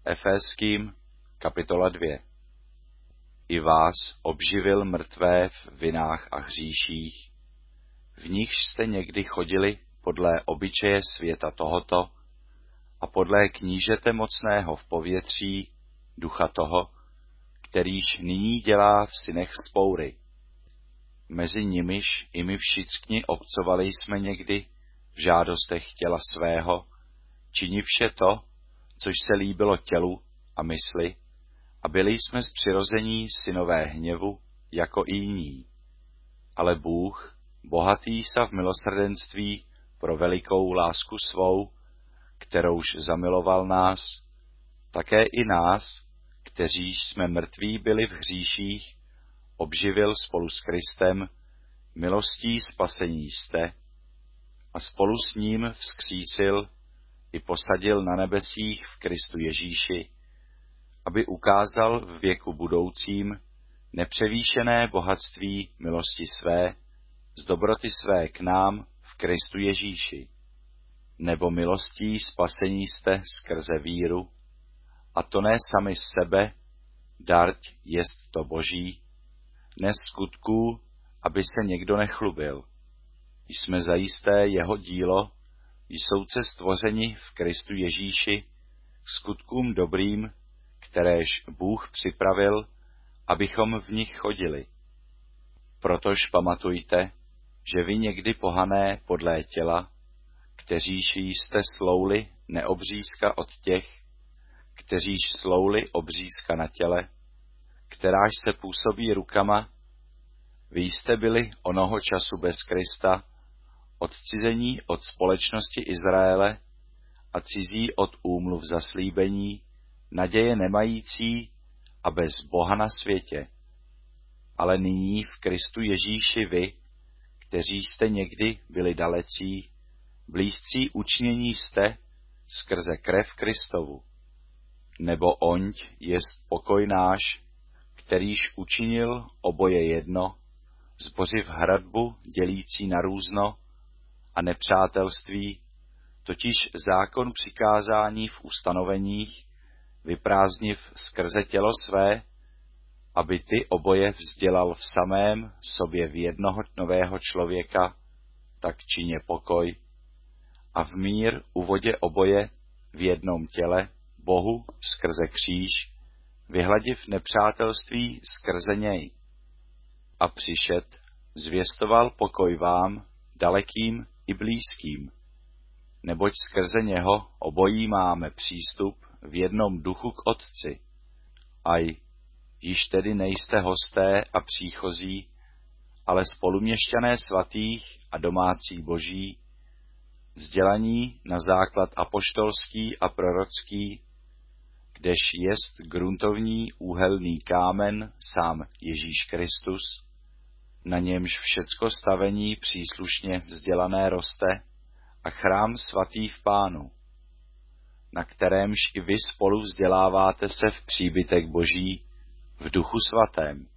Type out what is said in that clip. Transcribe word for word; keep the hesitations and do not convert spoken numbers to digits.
Efeským, kapitola dvě. I vás obživil mrtvé v vinách a hříších, v nichž jste někdy chodili podle obyčeje světa tohoto a podle knížete mocného v povětří, ducha toho, kterýž nyní dělá v synech vzpoury. Mezi nimiž i my všichni obcovali jsme někdy v žádostech těla svého, činivše to, což se líbilo tělu a mysli, a byli jsme z přirození synové hněvu, jako i jiní. Ale Bůh, bohatý sa v milosrdenství pro velikou lásku svou, kterouž zamiloval nás, také i nás, kteří jsme mrtví byli v hříších, obživil spolu s Kristem, milostí spasení jste, a spolu s ním vzkřísil i posadil na nebesích v Kristu Ježíši, aby ukázal v věku budoucím nepřevýšené bohatství milosti své, z dobroty své k nám v Kristu Ježíši. Nebo milostí spasení jste skrze víru, a to ne sami z sebe, darť jest to Boží, ne z skutků, aby se někdo nechlubil. Jsme zajisté jeho dílo, jsouce stvořeni v Kristu Ježíši k skutkům dobrým, kteréž Bůh připravil, abychom v nich chodili. Protož pamatujte, že vy někdy pohané podlé těla, kteříž jste slouli neobřízka od těch, kteříž slouli obřízka na těle, kteráž se působí rukama, vy jste byli onoho času bez Krista, odcizení od společnosti Izraele a cizí od úmluv zaslíbení, naděje nemající a bez Boha na světě. Ale nyní v Kristu Ježíši vy, kteří jste někdy byli dalecí, blízcí učinění jste skrze krev Kristovu. Nebo onť jest pokoj náš, kterýž učinil oboje jedno, zbořiv hradbu dělící na různo a nepřátelství, totiž zákon přikázání v ustanoveních, vyprázdniv skrze tělo své, aby ty oboje vzdělal v samém sobě v jednoho nového člověka, tak čině pokoj, a v mír uvodě oboje v jednom těle Bohu skrze kříž, vyhladiv nepřátelství skrze něj. A přišet, zvěstoval pokoj vám, dalekým i blízkým, neboť skrze něho obojí máme přístup v jednom duchu k Otci. Aj, již tedy nejste hosté a příchozí, ale spoluměšťané svatých a domácí Boží, vzdělaní na základ apoštolský a prorocký, kdež jest gruntovní úhelný kámen sám Ježíš Kristus, na němž všecko stavení příslušně vzdělané roste a chrám svatý v Pánu, na kterémž i vy spolu vzděláváte se v příbytek Boží v duchu svatém.